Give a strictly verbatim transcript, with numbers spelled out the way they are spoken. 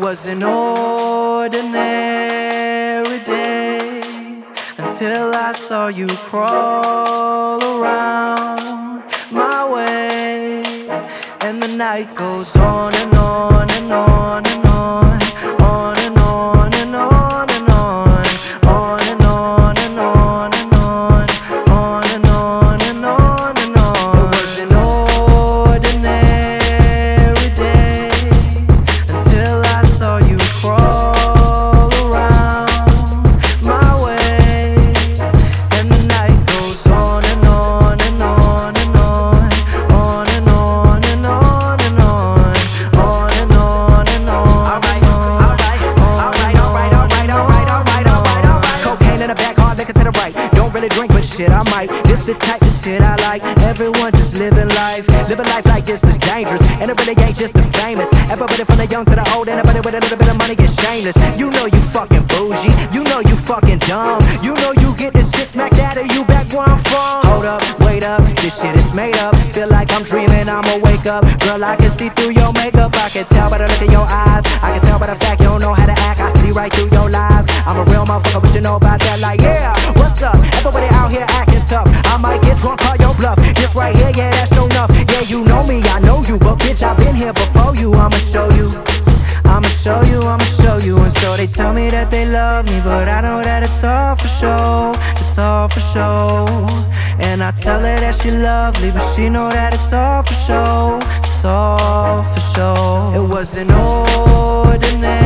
was an ordinary day until I saw you crawl around my way. And the night goes on and on and on and on, on and on and on and on, on and on and on and on, on and on and on and on. It was an ordinary day until I saw you crawl around my way. And the night goes on and on and on and on, on and on and on and on, on and on and on. Alright, alright, alright, alright, alright, alright, alright, alright, alright. Cocaine in the back, hard liquor to the right. Don't really drink, but shit, I might. This the type of shit I like. Everyone just living life. Living life like this is dangerous, and it really ain't just the famous. Everybody from the young to the old, anybody with a little bit of money gets shameless. You know you fucking bougie, you know you fucking dumb, you know you get this shit smacked out of you back where I'm from. Hold up, wait up, this shit is made up. Feel like I'm dreaming, I'ma wake up. Girl, I can see through your makeup, I can tell by the look in your eyes, I can tell by the fact you don't know how to act. I see right through your lies. I'm a real motherfucker, but you know about that. Like, yeah, what's up? Everybody out here acting tough. I might get drunk, call your bluff. This right here, yeah, that's no enough. Yeah, you know me, I know you, but bitch, I've been here before you. I'ma show you, I'ma show you, I'ma show you. And so they tell me that they love me, but I know that it's all for show, it's all for show. And I tell her that she lovely, but she know that it's all for show, it's all for show. It was an ordinary